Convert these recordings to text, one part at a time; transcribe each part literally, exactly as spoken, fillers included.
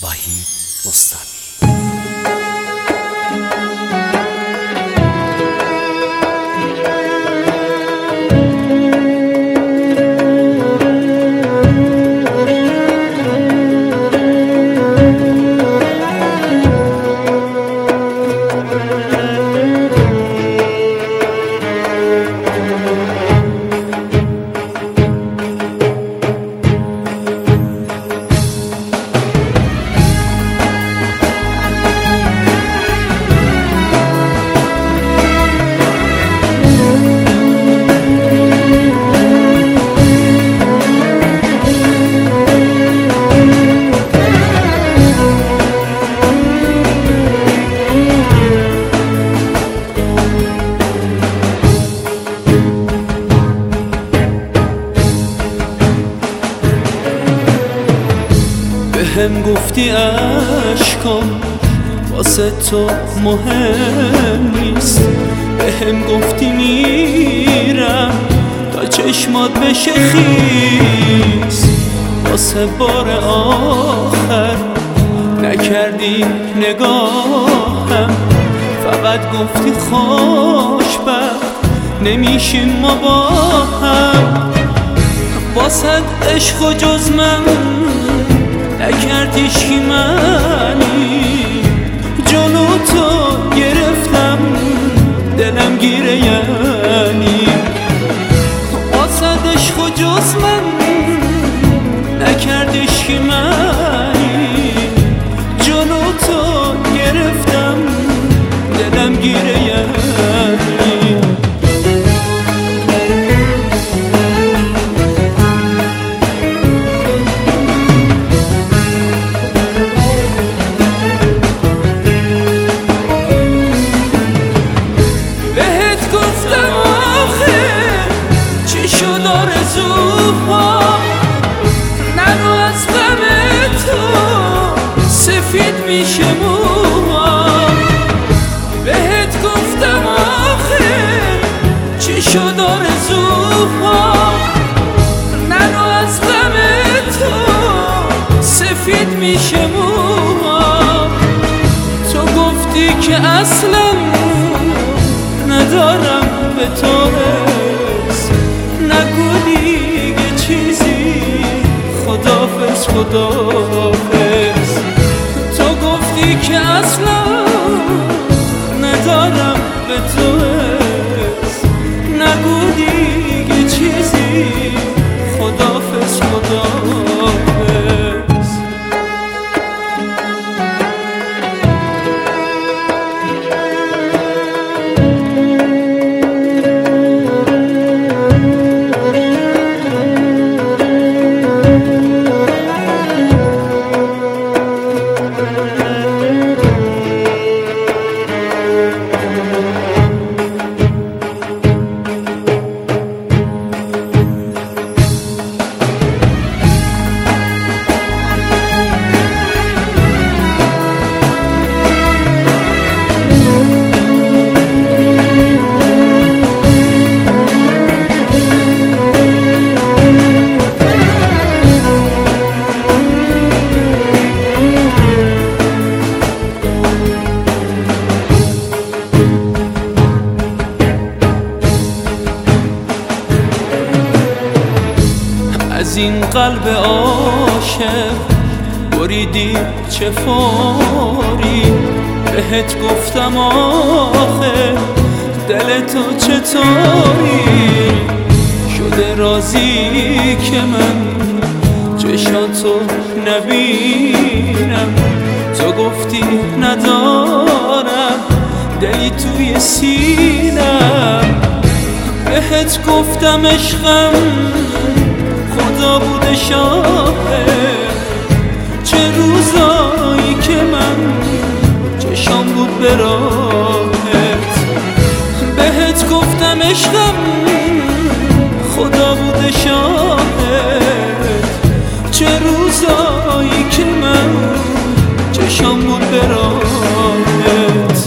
وحید مستمی. بهم گفتی عشقم واسه تو مهم نیست، بهم گفتی میرم تا چشمات بشه خیس، واسه بار آخر نکردی نگاهم، فقط گفتی خوشبخت نمیشیم ما با هم. واسه عشق و جز من نکردیش که منی، جلو تو گرفتم دلم گیره یعنی. واسه عشق و جز من نکردیش که منی، جلو تو گرفتم دلم گیره یعنی. نرو از غم تو سفید میشه موام، بهت گفتم آخه چی شد آرزوها. نرو از غم تو سفید میشه موام، تو گفتی که اصلا ندارم به تو حس، نگو دیگه چیزی، خدافظ خدافظ. تو گفتی که اصلا ندارم به تو حس، نگو دیگه چیزی، خدافظ خدافظ. از این قلب عاشق بریدی چه فوری، بهت گفتم آخه دل تو چطوری. شده راضی که من چشاتو نبینم، تو گفتی ندارم دلی توی سینم. بهت گفتم عشقم خدا بوده شاهد، چه روزایی که من چشام بود به راهت. بهت گفتم عشقم خدا بوده شاهد، چه روزایی که من چشام بود به راهت.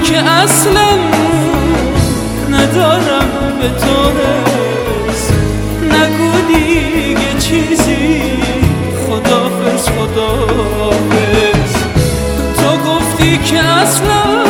که اصلا ندارم به تو رس. نگو دیگه چیزی، خداحافظ خداحافظ. تو گفتی که اصلا